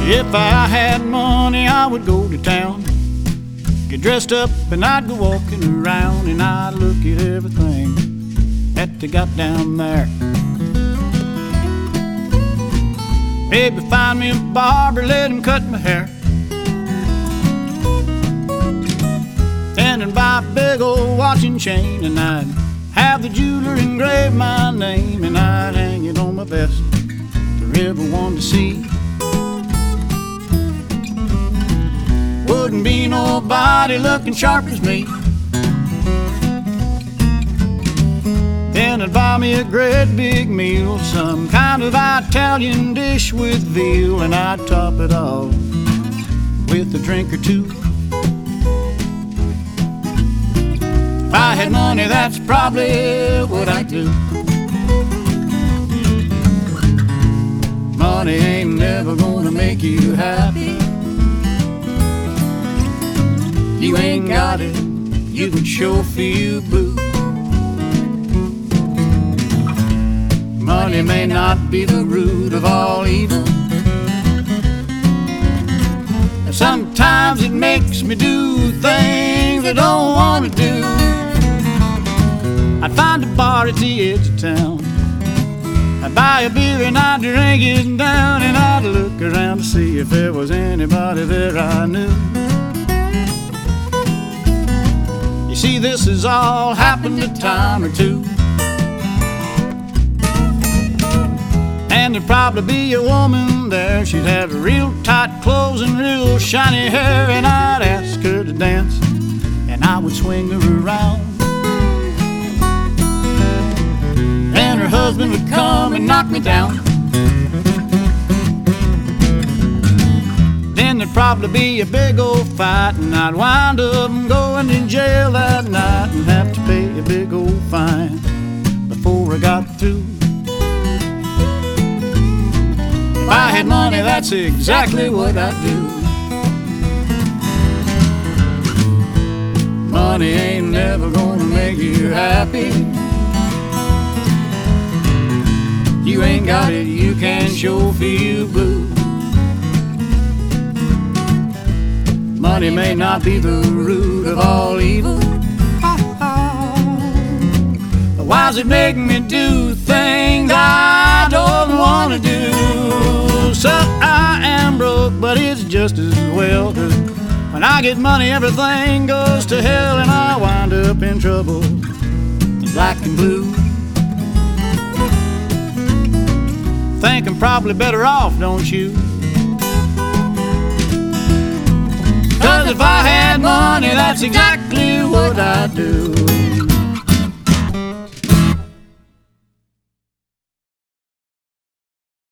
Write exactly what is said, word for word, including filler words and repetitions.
If I had money, I would go to town, get dressed up, and I'd go walking around, and I'd look at everything that they got down there. Maybe find me a barber, let him cut my hair, and then buy a big old watch and chain, and I'd have the jeweler engrave my name, and I'd hang it on my vest for everyone to see. Wouldn't be nobody looking sharp as me. Then I'd buy me a great big meal, some kind of Italian dish with veal, and I'd top it off with a drink or two. If I had money, that's probably what I'd do. Money ain't never gonna make you happy. You ain't got it, you can sure feel blue. Money may not be the root of all evil. Sometimes it makes me do things I don't want to do. I'd find a bar at the edge of town, I'd buy a beer and I'd drink it down, and I'd look around to see if there was anybody there I knew. You see, this has all happened a time or two, and there'd probably be a woman there. She'd have real tight clothes and real shiny hair, and I'd ask her to dance, and I would swing her around. And her husband would come and knock me down. Then there'd probably be a big old fight, and I'd wind up going to jail that night and have to pay a big old fine before I got through. If I had money, that's exactly what I'd do. Money ain't never gonna make you happy. You ain't got it, you can sure feel blue. Money may not be the root of all evil, but why does it make me do things I don't want to do? So I am broke, but it's just as well, 'cause when I get money, everything goes to hell, and I wind up in trouble, black and blue. Think I'm probably better off, don't you? 'Cause if I had money, that's exactly what I'd do.